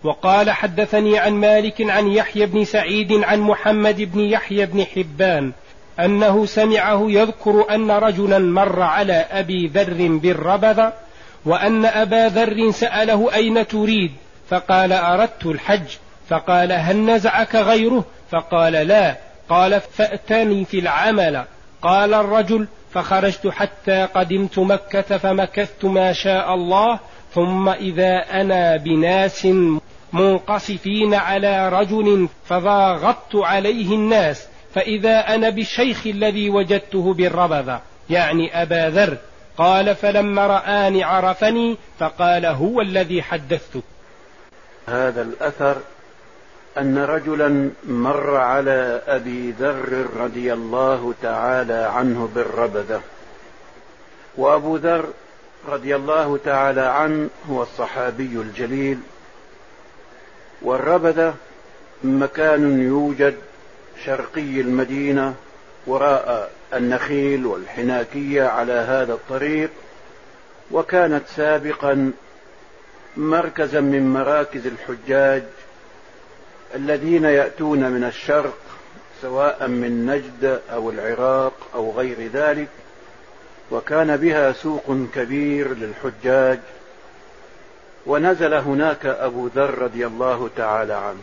وقال حدثني عن مالك عن يحيى بن سعيد عن محمد بن يحيى بن حبان أنه سمعه يذكر أن رجلا مر على أبي ذر بالربذ وأن أبا ذر سأله أين تريد؟ فقال أردت الحج. فقال هل نزعك غيره؟ فقال لا. قال فأتني في العمل. قال الرجل فخرجت حتى قدمت مكة فمكثت ما شاء الله، ثم إذا أنا بناس منقصفين على رجل فضاغطت عليه الناس، فإذا أنا بالشيخ الذي وجدته بالربذة يعني أبا ذر. قال فلما رآني عرفني فقال هو الذي حدثتك. هذا الأثر أن رجلا مر على أبي ذر رضي الله تعالى عنه بالربذة، وأبو ذر رضي الله تعالى عنه هو الصحابي الجليل، والربذة مكان يوجد شرقي المدينة وراء النخيل والحناكية على هذا الطريق، وكانت سابقا مركزا من مراكز الحجاج الذين يأتون من الشرق سواء من نجد أو العراق أو غير ذلك، وكان بها سوق كبير للحجاج. ونزل هناك أبو ذر رضي الله تعالى عنه،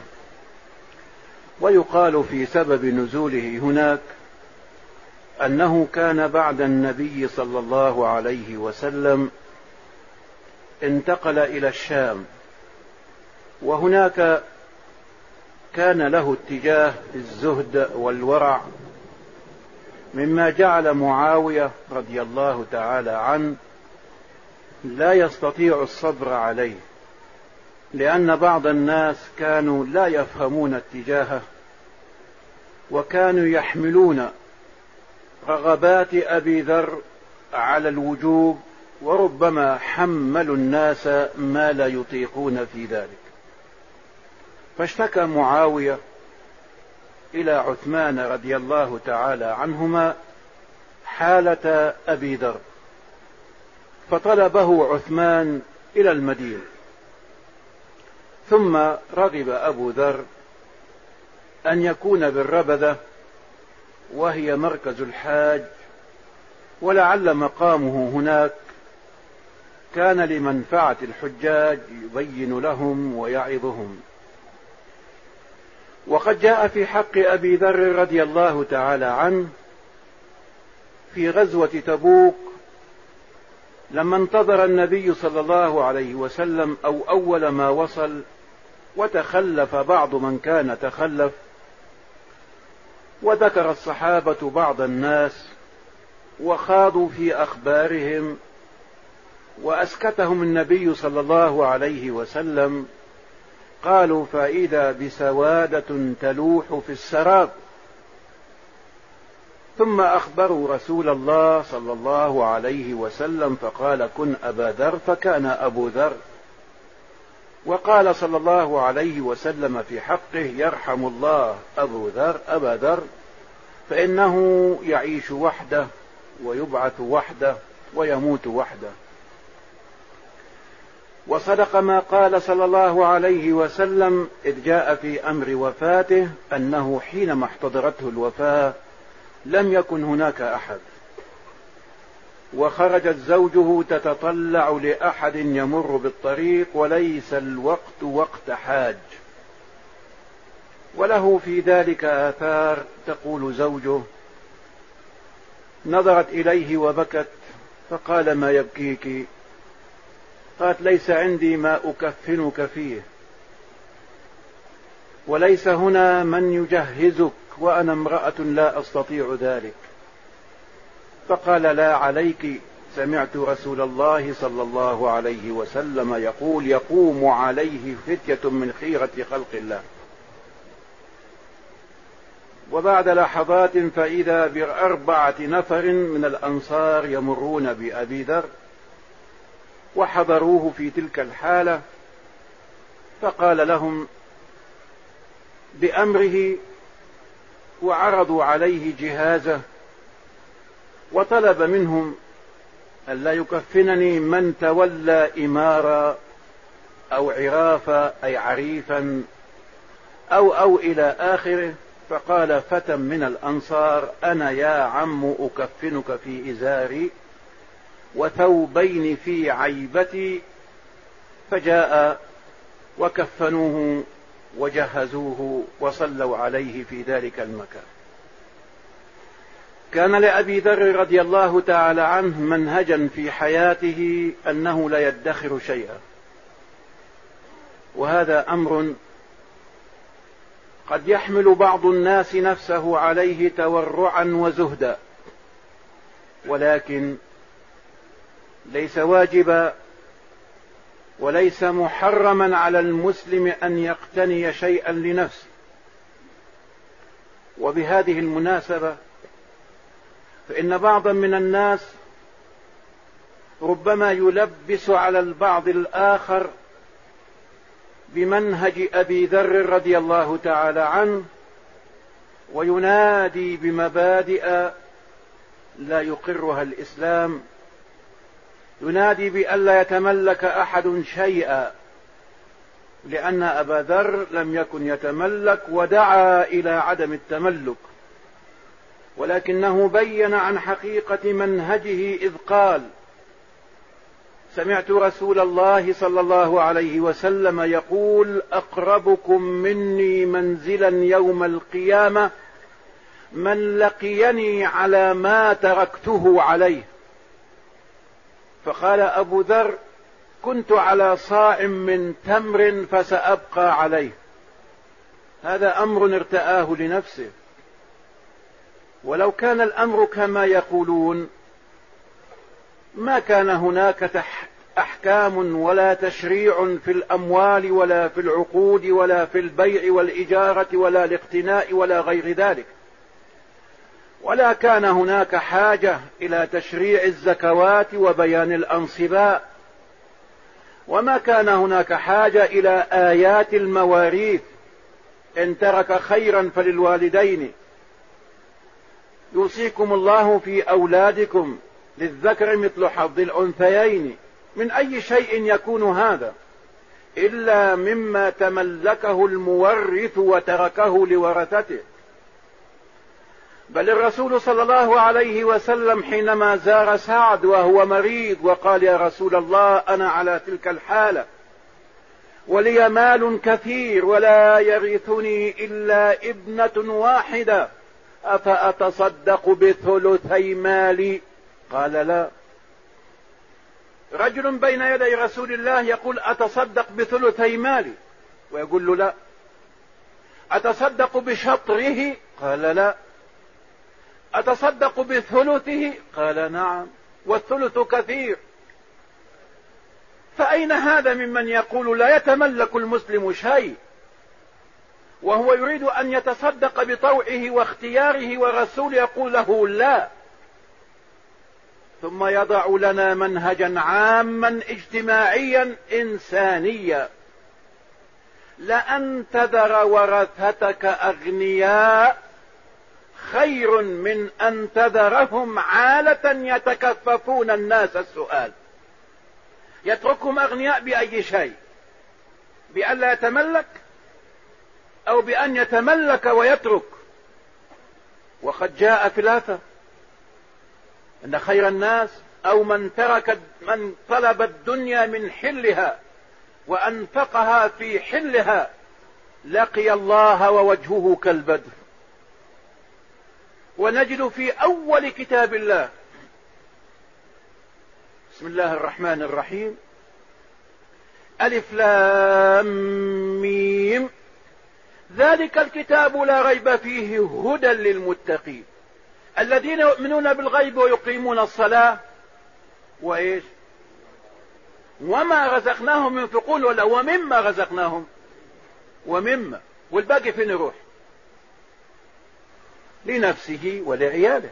ويقال في سبب نزوله هناك أنه كان بعد النبي صلى الله عليه وسلم انتقل إلى الشام، وهناك كان له اتجاه في الزهد والورع، مما جعل معاوية رضي الله تعالى عنه لا يستطيع الصبر عليه، لأن بعض الناس كانوا لا يفهمون اتجاهه، وكانوا يحملون رغبات أبي ذر على الوجوب، وربما حملوا الناس ما لا يطيقون في ذلك. فاشتكى معاوية إلى عثمان رضي الله تعالى عنهما حالة أبي ذر، فطلبه عثمان إلى المدينة. ثم رغب أبو ذر أن يكون بالربذة، وهي مركز الحاج، ولعل مقامه هناك كان لمنفعة الحجاج يبين لهم ويعظهم. وقد جاء في حق أبي ذر رضي الله تعالى عنه في غزوة تبوك لما انتظر النبي صلى الله عليه وسلم أو أول ما وصل، وتخلف بعض من كان تخلف، وذكر الصحابة بعض الناس وخاضوا في أخبارهم، وأسكتهم النبي صلى الله عليه وسلم. قالوا فإذا بسوادة تلوح في السراب، ثم أخبروا رسول الله صلى الله عليه وسلم فقال كن أبا ذر، فكان أبو ذر. وقال صلى الله عليه وسلم في حقه يرحم الله أبا ذر، فإنه يعيش وحده ويبعث وحده ويموت وحده. وصدق ما قال صلى الله عليه وسلم إذ جاء في أمر وفاته أنه حينما احتضرته الوفاة لم يكن هناك أحد، وخرجت زوجه تتطلع لأحد يمر بالطريق وليس الوقت وقت حاج. وله في ذلك آثار، تقول زوجه نظرت إليه وبكت، فقال ما يبكيك؟ قالت ليس عندي ما أكفنك فيه، وليس هنا من يجهزك، وأنا امرأة لا أستطيع ذلك. فقال لا عليك، سمعت رسول الله صلى الله عليه وسلم يقول يقوم عليه فتية من خيرة خلق الله. وبعد لحظات فإذا ب4 نفر من الأنصار يمرون بأبي ذر وحضروه في تلك الحالة، فقال لهم بأمره وعرضوا عليه جهازه، وطلب منهم ألا يكفنني من تولى إمار أو عرافة أي عريفا أو إلى آخره. فقال فتى من الأنصار: أنا يا عم أكفنك في إزاري وثوبين في عيبتي. فجاء وكفنوه وجهزوه وصلوا عليه في ذلك المكان. كان لأبي ذر رضي الله تعالى عنه منهجا في حياته أنه لا يدخر شيئا، وهذا أمر قد يحمل بعض الناس نفسه عليه تورعا وزهدا، ولكن ليس واجبا وليس محرما على المسلم أن يقتني شيئا لنفسه. وبهذه المناسبة فإن بعضا من الناس ربما يلبس على البعض الآخر بمنهج أبي ذر رضي الله تعالى عنه، وينادي بمبادئ لا يقرها الإسلام، ينادي بألا يتملك أحد شيئا، لأن أبا ذر لم يكن يتملك ودعا إلى عدم التملك، ولكنه بين عن حقيقة منهجه إذ قال: سمعت رسول الله صلى الله عليه وسلم يقول: أقربكم مني منزلا يوم القيامة من لقيني على ما تركته عليه. فقال أبو ذر: كنت على صاع من تمر فسأبقى عليه. هذا أمر ارتآه لنفسه، ولو كان الأمر كما يقولون ما كان هناك أحكام ولا تشريع في الأموال ولا في العقود ولا في البيع والإجارة ولا الاقتناء ولا غير ذلك، ولا كان هناك حاجة إلى تشريع الزكوات وبيان الأنصباء، وما كان هناك حاجة إلى آيات المواريث: إن ترك خيرا فللوالدين، يوصيكم الله في أولادكم للذكر مثل حظ الأنثيين. من أي شيء يكون هذا إلا مما تملكه المورث وتركه لورثته؟ بل الرسول صلى الله عليه وسلم حينما زار سعد وهو مريض وقال: يا رسول الله، أنا على تلك الحالة ولي مال كثير ولا يرثني إلا ابنة واحدة، أفأتصدق بثلثي مالي؟ قال: لا. رجل بين يدي رسول الله يقول: أتصدق بثلثي مالي، ويقول له: لا. أتصدق بشطره؟ قال: لا. أتصدق بثلثه؟ قال: نعم، والثلث كثير. فأين هذا ممن يقول لا يتملك المسلم شيء وهو يريد أن يتصدق بطوعه واختياره، والرسول يقول له لا؟ ثم يضع لنا منهجا عاما اجتماعيا إنسانيا: لأن تذر ورثتك أغنياء خير من أن تذرهم عالة يتكففون الناس السؤال. يتركهم أغنياء بأي شيء؟ بأن لا يتملك، أو بأن يتملك ويترك؟ وقد جاء في الآثر أن خير الناس أو من طلب الدنيا من حلها وأنفقها في حلها لقي الله ووجهه كالبدر. ونجد في أول كتاب الله: بسم الله الرحمن الرحيم، ألف لام ميم، ذلك الكتاب لا ريب فيه هدى للمتقين الذين يؤمنون بالغيب ويقيمون الصلاة وإيش؟ وما رزقناهم ينفقون، ولا ومما رزقناهم، ومما، والباقي فين يروح؟ لنفسه ولعياله.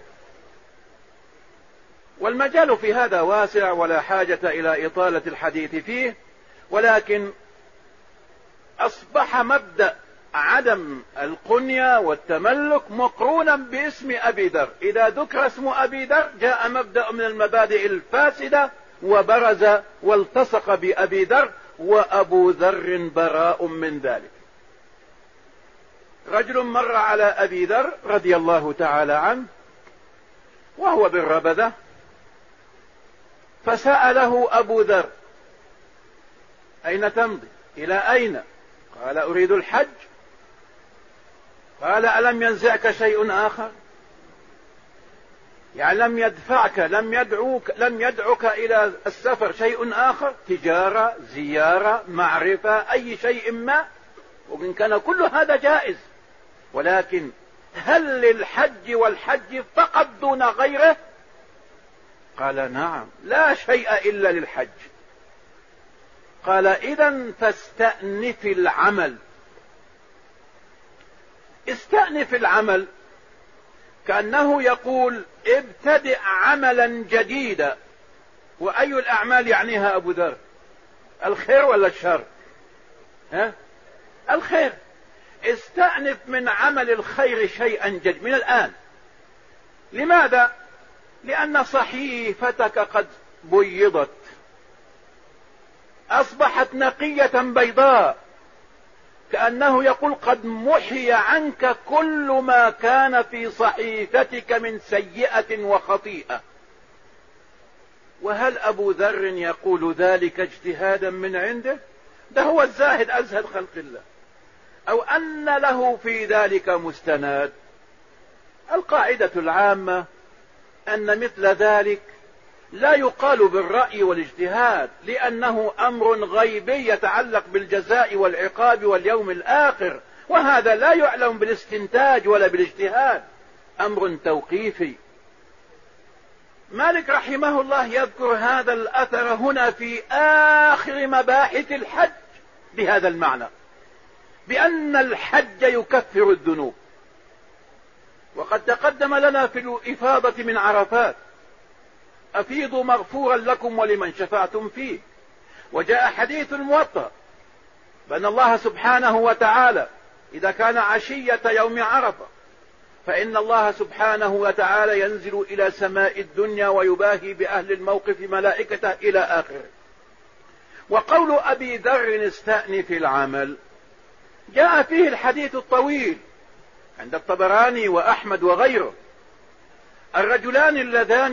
والمجال في هذا واسع ولا حاجة إلى إطالة الحديث فيه، ولكن أصبح مبدأ عدم القنية والتملك مقرونا باسم أبي ذر. إذا ذكر اسم أبي ذر جاء مبدأ من المبادئ الفاسدة وبرز والتصق بأبي ذر، وأبو ذر براء من ذلك. رجل مر على أبي ذر رضي الله تعالى عنه وهو بالربذة، فسأله أبو ذر: أين تمضي؟ إلى أين؟ قال: أريد الحج. قال: ألم ينزعك شيء آخر؟ يعني لم يدفعك، لم يدعك إلى السفر شيء آخر؟ تجارة، زيارة، معرفة، أي شيء ما، وإن كان كل هذا جائز، ولكن هل للحج والحج فقط دون غيره؟ قال: نعم، لا شيء إلا للحج. قال: إذن فاستأنف العمل. استأنف العمل كأنه يقول: ابتدئ عملا جديدا. وأي الأعمال يعنيها أبو ذر؟ الخير ولا الشر؟ الخير. استأنف من عمل الخير شيئا جديدا من الآن. لماذا؟ لأن صحيفتك قد بيضت، أصبحت نقية بيضاء، كأنه يقول: قد محي عنك كل ما كان في صحيفتك من سيئة وخطيئة. وهل أبو ذر يقول ذلك اجتهادا من عنده؟ ده هو الزاهد أزهد خلق الله، أو أن له في ذلك مستند؟ القاعدة العامة أن مثل ذلك لا يقال بالرأي والاجتهاد، لأنه أمر غيبي يتعلق بالجزاء والعقاب واليوم الآخر، وهذا لا يعلم بالاستنتاج ولا بالاجتهاد، أمر توقيفي. مالك رحمه الله يذكر هذا الأثر هنا في آخر مباحث الحج بهذا المعنى، بأن الحج يكفر الذنوب. وقد تقدم لنا في الإفاضة من عرفات: أفيضوا مغفورا لكم ولمن شفعتم فيه. وجاء حديث الموطأ بأن الله سبحانه وتعالى إذا كان عشية يوم عرفة فإن الله سبحانه وتعالى ينزل إلى سماء الدنيا ويباهي بأهل الموقف ملائكته إلى آخره. وقول أبي ذر: استأنف العمل، جاء فيه الحديث الطويل عند الطبراني وأحمد وغيره. الرجلان اللذان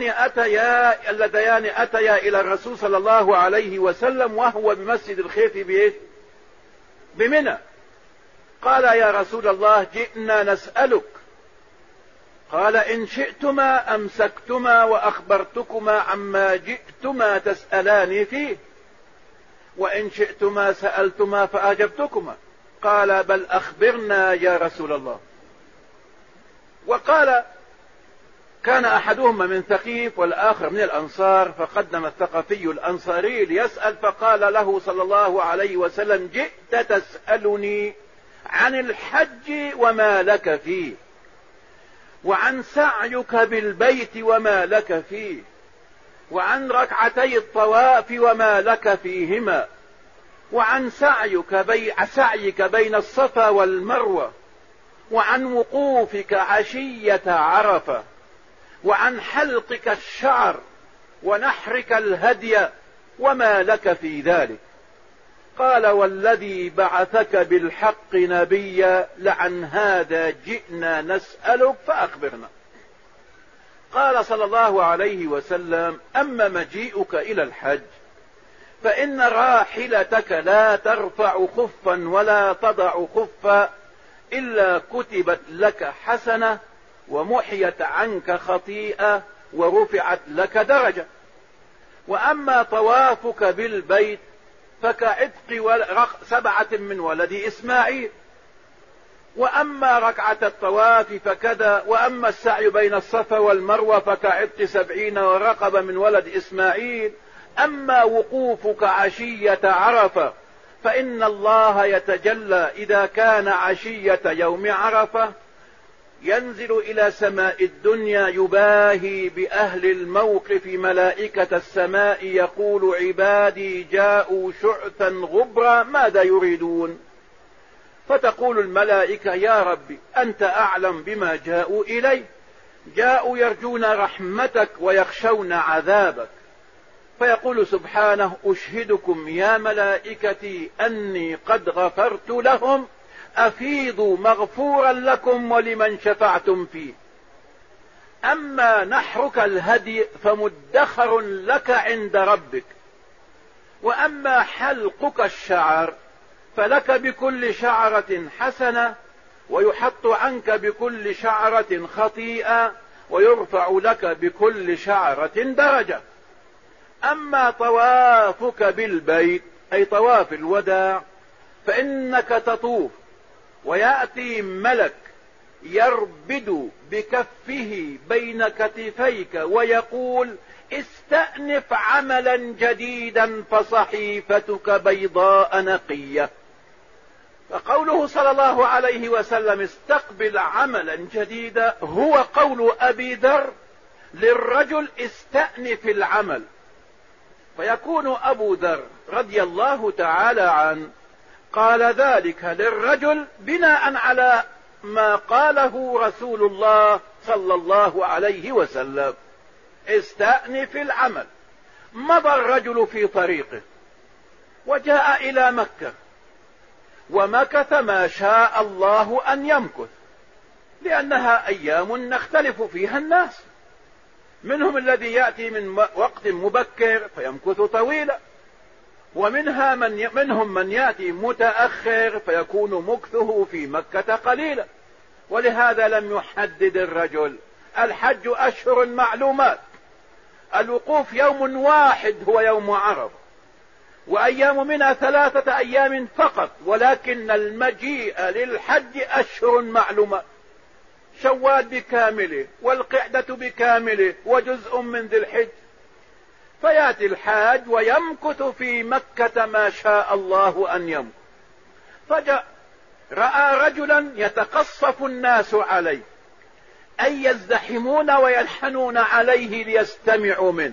أتيا إلى الرسول صلى الله عليه وسلم وهو بمسجد الخيف بمنى، قال: يا رسول الله، جئنا نسألك. قال: إن شئتما أمسكتما وأخبرتكما عما جئتما تسألاني فيه، وإن شئتما سألتما فأجبتكما. قال: بل أخبرنا يا رسول الله. وقال: كان أحدهما من ثقيف والآخر من الأنصار، فقدم الثقفي الأنصاري ليسأل، فقال له صلى الله عليه وسلم: جئت تسألني عن الحج وما لك فيه، وعن سعيك بالبيت وما لك فيه، وعن ركعتي الطواف وما لك فيهما، وعن سعيك بين الصفا والمروة، وعن وقوفك عشية عرفة، وعن حلقك الشعر ونحرك الهدي وما لك في ذلك. قال: والذي بعثك بالحق نبيا لعن هذا جئنا نسألك فأخبرنا. قال صلى الله عليه وسلم: أما مجيئك إلى الحج فإن راحلتك لا ترفع خفا ولا تضع خفا إلا كتبت لك حسنة ومحيت عنك خطيئة ورفعت لك درجة. وأما طوافك بالبيت فكعتق 7 من ولد إسماعيل، وأما ركعة الطواف فكذا، وأما السعي بين الصفا والمروة فكعتق 70 ورقبة من ولد إسماعيل. أما وقوفك عشية عرفة فإن الله يتجلى إذا كان عشية يوم عرفة، ينزل إلى سماء الدنيا يباهي بأهل الموقف ملائكة السماء، يقول: عبادي جاءوا شعثا غبرا ماذا يريدون؟ فتقول الملائكة: يا ربي أنت أعلم بما جاءوا إليه، جاءوا يرجون رحمتك ويخشون عذابك. فيقول سبحانه: أشهدكم يا ملائكتي أني قد غفرت لهم، أفيضوا مغفورا لكم ولمن شفعتم فيه. أما نحرك الهدي فمدخر لك عند ربك، وأما حلقك الشعر فلك بكل شعرة حسنة، ويحط عنك بكل شعرة خطيئة، ويرفع لك بكل شعرة درجة. أما طوافك بالبيت أي طواف الوداع فإنك تطوف ويأتي ملك يربد بكفه بين كتفيك ويقول: استأنف عملا جديدا فصحيفتك بيضاء نقية. فقوله صلى الله عليه وسلم: استقبل عملا جديدا، هو قول أبي ذر للرجل: استأنف العمل. فيكون أبو ذر رضي الله تعالى عنه قال ذلك للرجل بناء على ما قاله رسول الله صلى الله عليه وسلم: استأنف العمل. مضى الرجل في طريقه وجاء إلى مكة، ومكث ما شاء الله أن يمكث، لأنها أيام نختلف فيها الناس، منهم الذي يأتي من وقت مبكر فيمكث طويلا، منهم من يأتي متأخر فيكون مكثه في مكة قليلا. ولهذا لم يحدد الرجل. الحج أشهر معلومات، الوقوف يوم واحد هو يوم عرفة، وأيام منها 3 أيام فقط، ولكن المجيء للحج أشهر معلومات: شوال بكامله، والقعدة بكامله، وجزء من ذي الحج. فيأتي الحاج ويمكث في مكة ما شاء الله أن يمكث. فجاء رأى رجلا يتقصف الناس عليه، أي يزدحمون ويلحنون عليه ليستمعوا منه.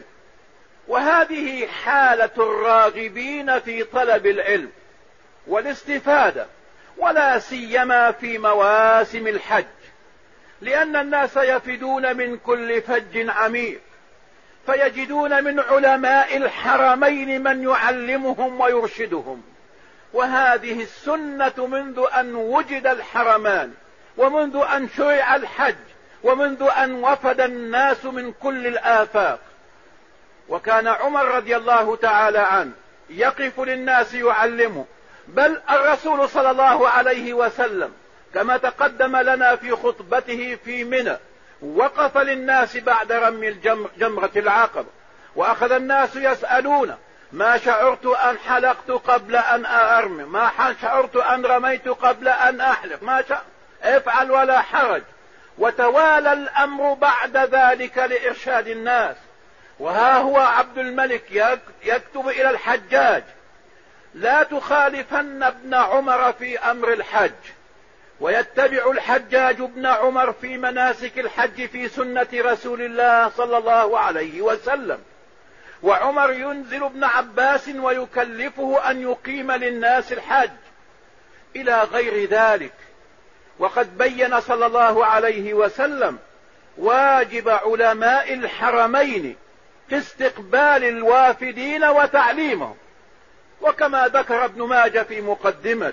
وهذه حالة الراغبين في طلب العلم والاستفادة، ولا سيما في مواسم الحج، لأن الناس يفدون من كل فج عميق، فيجدون من علماء الحرمين من يعلمهم ويرشدهم. وهذه السنة منذ أن وجد الحرمان، ومنذ أن شرع الحج، ومنذ أن وفد الناس من كل الآفاق. وكان عمر رضي الله تعالى عنه يقف للناس يعلمه، بل الرسول صلى الله عليه وسلم كما تقدم لنا في خطبته في منى وقف للناس بعد رمي جمرة العقبة، وأخذ الناس يسألون: ما شعرت أن حلقت قبل أن أرمي، ما شعرت أن رميت قبل أن أحلق، افعل ولا حرج. وتوالى الأمر بعد ذلك لإرشاد الناس. وها هو عبد الملك يكتب إلى الحجاج: لا تخالفن ابن عمر في أمر الحج. ويتبع الحجاج ابن عمر في مناسك الحج في سنة رسول الله صلى الله عليه وسلم. وعمر ينزل ابن عباس ويكلفه أن يقيم للناس الحج إلى غير ذلك. وقد بين صلى الله عليه وسلم واجب علماء الحرمين في استقبال الوافدين وتعليمهم. وكما ذكر ابن ماجه في مقدمة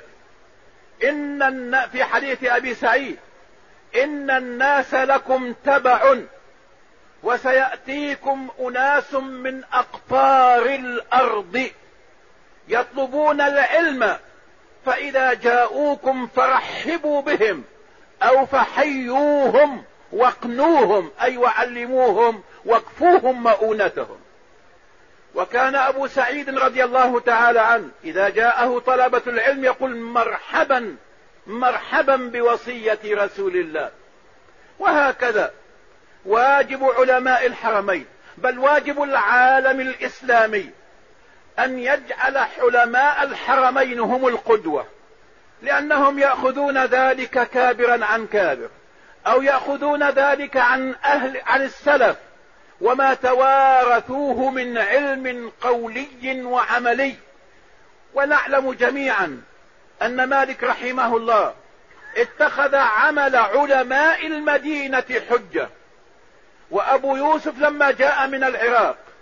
في حديث أبي سعيد: إن الناس لكم تبع، وسيأتيكم أناس من أقطار الأرض يطلبون العلم، فإذا جاءوكم فرحبوا بهم أو فحيوهم واقنوهم، أي وعلموهم واكفوهم مؤونتهم. وكان أبو سعيد رضي الله تعالى عنه إذا جاءه طلبة العلم يقول: مرحبا مرحبا بوصية رسول الله. وهكذا واجب علماء الحرمين، بل واجب العالم الإسلامي، أن يجعل علماء الحرمين هم القدوة، لأنهم يأخذون ذلك كابرا عن كابر، أو يأخذون ذلك عن السلف وما توارثوه من علم قولي وعملي. ونعلم جميعا أن مالك رحمه الله اتخذ عمل علماء المدينة حجة. وأبو يوسف لما جاء من العراق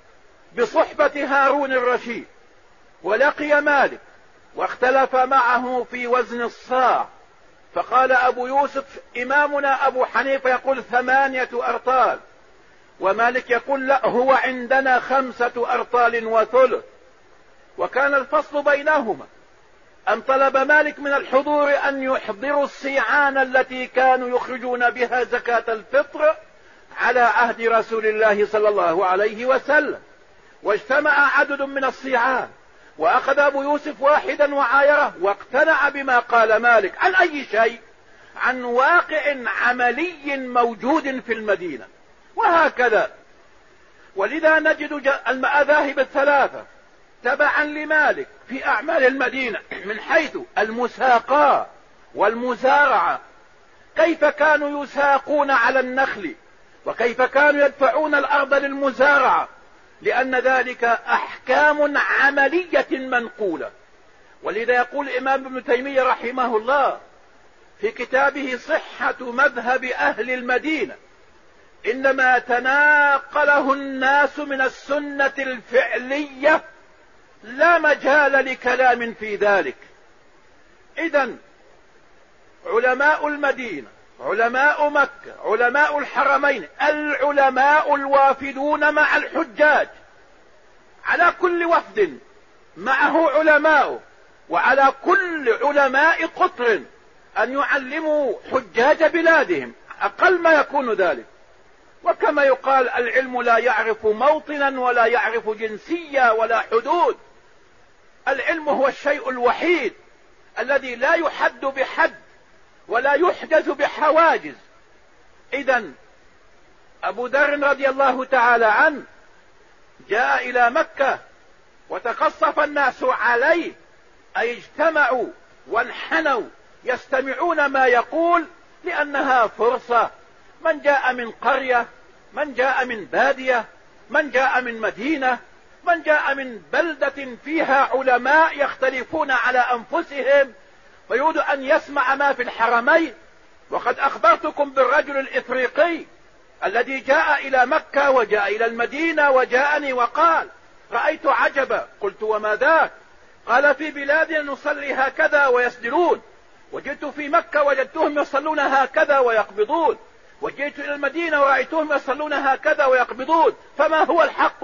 بصحبة هارون الرشيد، ولقي مالك واختلف معه في وزن الصاع، فقال أبو يوسف إمامنا أبو حنيفة يقول 8 أرطال، ومالك يقول لا، هو عندنا 5 أرطال وثلث. وكان الفصل بينهما أن طلب مالك من الحضور أن يحضروا الصيعان التي كانوا يخرجون بها زكاة الفطر على عهد رسول الله صلى الله عليه وسلم، واجتمع عدد من الصيعان، وأخذ أبو يوسف واحدا وعايره، واقتنع بما قال مالك. عن أي شيء؟ عن واقع عملي موجود في المدينة. وهكذا، ولذا نجد المذاهب الثلاثة تبعا لمالك في أعمال المدينة من حيث المساقاة والمزارعة، كيف كانوا يساقون على النخل، وكيف كانوا يدفعون الأرض للمزارعة، لأن ذلك أحكام عملية منقولة. ولذا يقول الإمام ابن تيمية رحمه الله في كتابه صحة مذهب أهل المدينة: إنما تناقله الناس من السنة الفعلية لا مجال لكلام في ذلك. إذن علماء المدينة، علماء مكة، علماء الحرمين، العلماء الوافدون مع الحجاج، على كل وفد معه علماء، وعلى كل علماء قطر أن يعلموا حجاج بلادهم، أقل ما يكون ذلك. وكما يقال العلم لا يعرف موطنا ولا يعرف جنسية ولا حدود. العلم هو الشيء الوحيد الذي لا يحد بحد ولا يحجز بحواجز. إذن أبو ذر رضي الله تعالى عنه جاء إلى مكة وتقصف الناس عليه، أي اجتمعوا وانحنوا يستمعون ما يقول، لأنها فرصة. من جاء من قرية، من جاء من بادية، من جاء من مدينة، من جاء من بلدة فيها علماء يختلفون على أنفسهم، ويريد أن يسمع ما في الحرمين. وقد أخبرتكم بالرجل الإفريقي الذي جاء إلى مكة وجاء إلى المدينة وجاءني وقال: رأيت عجبا. قلت: وما ذاك؟ قال: في بلادنا نصلي هكذا ويسجدون، وجئت في مكة وجدتهم يصلون هكذا ويقبضون، وجئت إلى المدينة ورأيتهم يصلون هكذا ويقبضون، فما هو الحق؟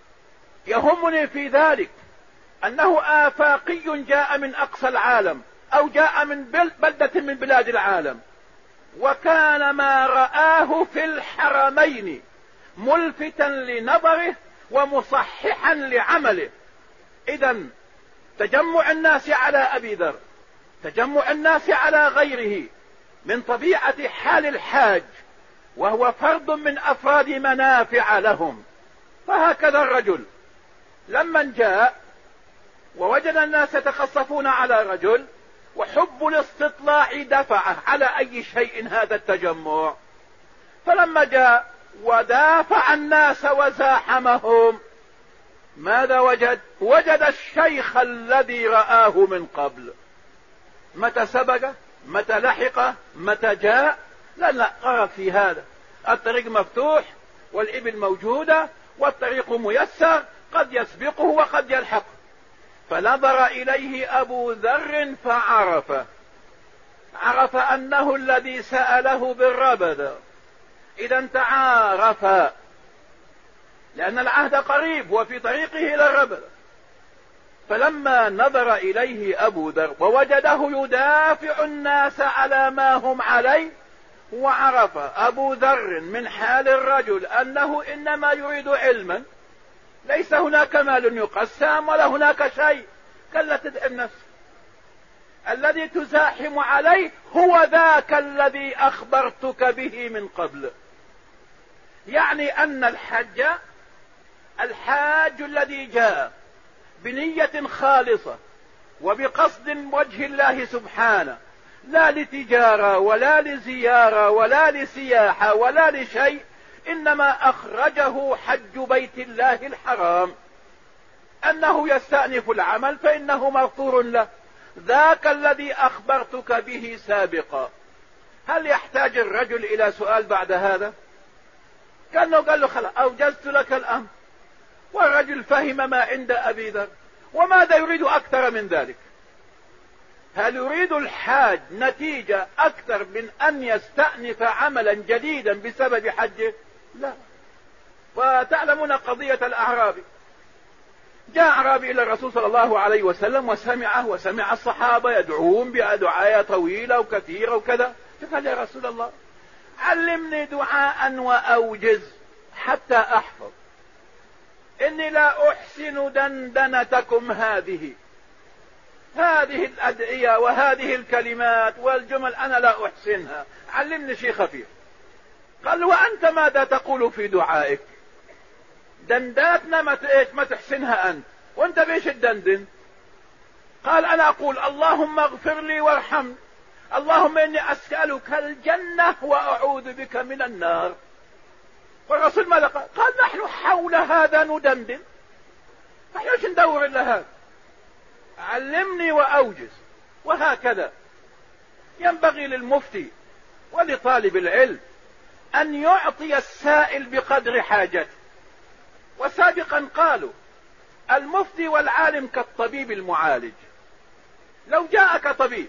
يهمني في ذلك أنه آفاقي جاء من أقصى العالم أو جاء من بلدة من بلاد العالم، وكان ما رآه في الحرمين ملفتا لنظره ومصححا لعمله. إذن تجمع الناس على أبي ذر، تجمع الناس على غيره، من طبيعة حال الحاج، وهو فرد من أفراد منافع لهم. فهكذا الرجل لما جاء ووجد الناس يتخصفون على رجل، وحب الاستطلاع دفعه على أي شيء هذا التجمع، فلما جاء ودافع الناس وزاحمهم، ماذا وجد؟ وجد الشيخ الذي رآه من قبل. متى سبق؟ متى لحق؟ متى جاء؟ لا قرأ في هذا. الطريق مفتوح والإبل موجودة والطريق ميسر، قد يسبقه وقد يلحقه. فنظر إليه أبو ذر عرف أنه الذي سأله بالربذ. إذا تعارفا، لأن العهد قريب وفي طريقه إلى الربذ. فلما نظر إليه أبو ذر ووجده يدافع الناس على ما هم عليه، وعرف أبو ذر من حال الرجل أنه إنما يريد علما، ليس هناك مال يقسم ولا هناك شيء، كلا تدعم نفسك. الذي تزاحم عليه هو ذاك الذي أخبرتك به من قبل. يعني أن الحاج الذي جاء بنية خالصة وبقصد وجه الله سبحانه، لا لتجارة ولا لزيارة ولا لسياحة ولا لشيء، إنما أخرجه حج بيت الله الحرام، أنه يستأنف العمل فإنه مغفور له. ذاك الذي أخبرتك به سابقا. هل يحتاج الرجل إلى سؤال بعد هذا؟ كأنه قال له: خلاص أوجزت لك الأمر، والرجل فهم ما عند أبي ذر، وماذا يريد أكثر من ذلك؟ هل يريد الحاج نتيجة أكثر من أن يستأنف عملا جديدا بسبب حجه؟ لا. وتعلمون قضية الأعرابي، جاء أعرابي إلى الرسول صلى الله عليه وسلم وسمع الصحابة يدعون بدعاية طويلة وكثيرة وكذا، فقال يا رسول الله علمني دعاء وأوجز حتى أحفظ، إني لا أحسن دندنتكم هذه الأدعية وهذه الكلمات والجمل أنا لا أحسنها، علمني شيء خفيف. قال وأنت ماذا تقول في دعائك؟ دنداتنا ما تحسنها أنت، وأنت بيش تدندن؟ قال أنا أقول اللهم اغفر لي وارحمني، اللهم إني أسألك الجنة وأعوذ بك من النار. والرسول ماذا قال؟ قال نحن حول هذا ندندن، نحن ايش ندور إلا هذا، علمني وأوجز. وهكذا ينبغي للمفتي ولطالب العلم أن يعطي السائل بقدر حاجته. وسابقا قالوا المفتي والعالم كالطبيب المعالج. لو جاءك طبيب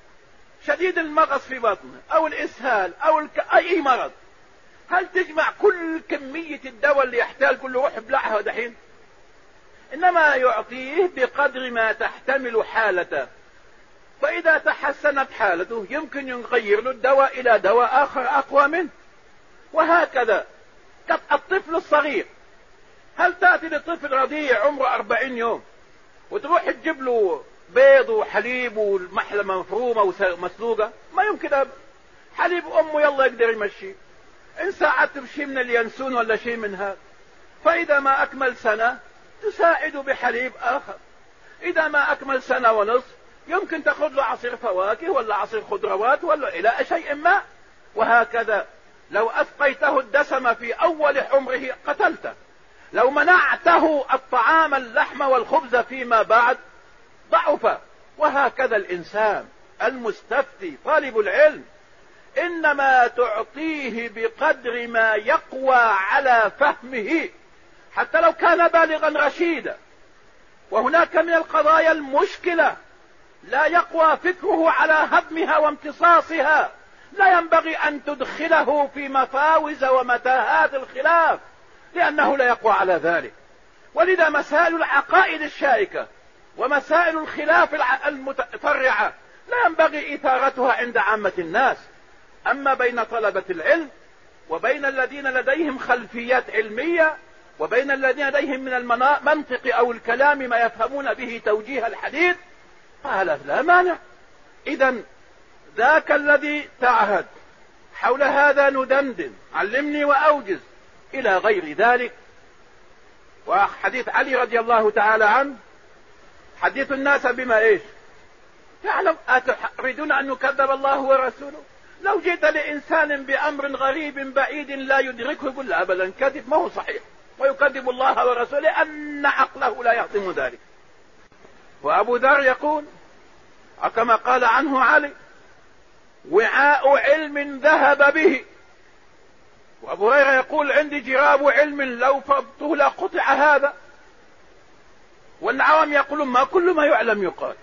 شديد المغص في بطنه أو الإسهال أو أي مرض، هل تجمع كل كمية الدواء اللي يحتاج كله روح ابلعها دحين؟ إنما يعطيه بقدر ما تحتمل حالته، فإذا تحسنت حالته يمكن يغير له الدواء إلى دواء آخر أقوى منه. وهكذا الطفل الصغير، هل تأتي لطفل رضيع عمره 40 يوم وتروح تجيب له بيض وحليب والمحلة مفرومة ومسلوقة؟ ما يمكن. حليب أمه يلا يقدر يمشي، إن ساعدت بشيء من اليانسون ولا شيء من هذا، فإذا ما أكمل سنة تساعد بحليب آخر، إذا ما أكمل سنة ونصف يمكن تأخذ له عصير فواكه ولا عصير خضروات ولا إلى شيء ما. وهكذا لو أسقيته الدسم في أول عمره قتلته، لو منعته الطعام اللحم والخبز فيما بعد ضعف. وهكذا الإنسان المستفتي طالب العلم إنما تعطيه بقدر ما يقوى على فهمه، حتى لو كان بالغا رشيدا. وهناك من القضايا المشكلة لا يقوى فكره على هضمها وامتصاصها، لا ينبغي أن تدخله في مفاوز ومتاهات الخلاف، لأنه لا يقوى على ذلك. ولذا مسائل العقائد الشائكة ومسائل الخلاف المتفرعة لا ينبغي إثارتها عند عامة الناس. أما بين طلبة العلم وبين الذين لديهم خلفيات علمية وبين الذين لديهم من المنطق أو الكلام ما يفهمون به توجيه الحديث، قال لا مانع. إذن ذاك الذي تعهد حول هذا ندندن، علمني وأوجز، إلى غير ذلك. وحديث علي رضي الله تعالى عنه، حديث الناس بما إيش يعلم، أتريدون أن نكذب الله ورسوله؟ لو جئت لإنسان بأمر غريب بعيد لا يدركه يقول لا أبدا كذب، ما هو صحيح، ويكذب الله ورسوله لأن عقله لا يهضم ذلك. وأبو ذر يقول كما قال عنه علي وعاء علم ذهب به. وأبو هريرة يقول عندي جراب علم لو فرضته لقطع هذا. والعوام يقولون ما كل ما يعلم يقال.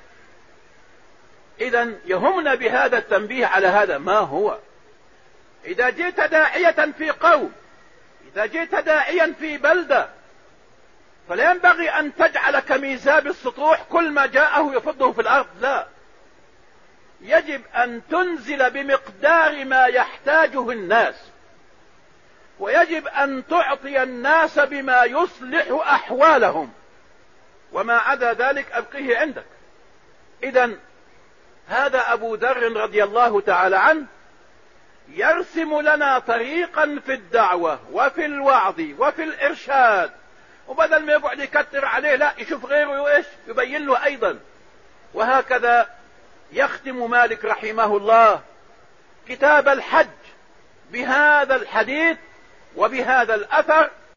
إذن يهمنا بهذا التنبيه على هذا ما هو. إذا جئت داعية في قوم، إذا جئت داعيا في بلدة، فلا ينبغي أن تجعل كميزاب السطوح كل ما جاءه يفضه في الأرض، لا، يجب أن تنزل بمقدار ما يحتاجه الناس، ويجب أن تعطي الناس بما يصلح أحوالهم، وما عدا ذلك أبقيه عندك. إذن هذا أبو ذر رضي الله تعالى عنه يرسم لنا طريقا في الدعوة وفي الوعظ وفي الإرشاد، وبدل ما يقعد يكتر عليه لا يشوف غيره ايش يبين له أيضا. وهكذا يختم مالك رحمه الله كتاب الحج بهذا الحديث وبهذا الأثر